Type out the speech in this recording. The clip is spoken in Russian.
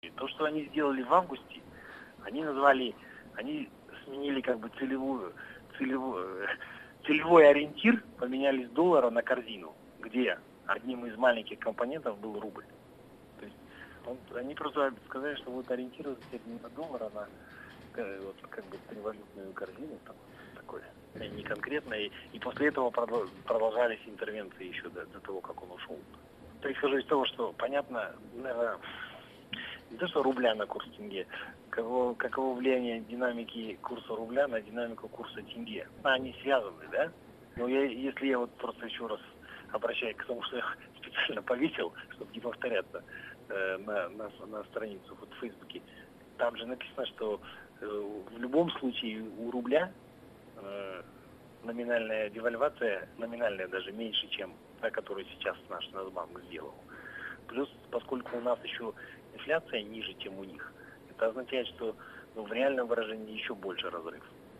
То, что они сделали в августе, они сменили как бы целевой ориентир, поменяли с доллара на корзину, где одним из маленьких компонентов был рубль. То есть они просто сказали, что вот ориентироваться теперь не на доллар, а на вот, как бы тревалютную корзину, там, такое, не конкретно, и после этого продолжались интервенции еще до того, как он ушел. То есть, исхожу из того, что понятно, наверное, не то, что рубля на курс тенге, каково влияние динамики курса рубля на динамику курса тенге. Они связаны, да? Но если я вот просто еще раз обращаюсь к тому, что я специально повесил, чтобы не повторяться на страницу вот в Фейсбуке, там же написано, что в любом случае у рубля номинальная девальвация, номинальная даже меньше, чем та, которую сейчас наш Нацбанк сделал. Плюс, поскольку у нас еще инфляция ниже, чем у них, это означает, что в реальном выражении еще больше разрыв.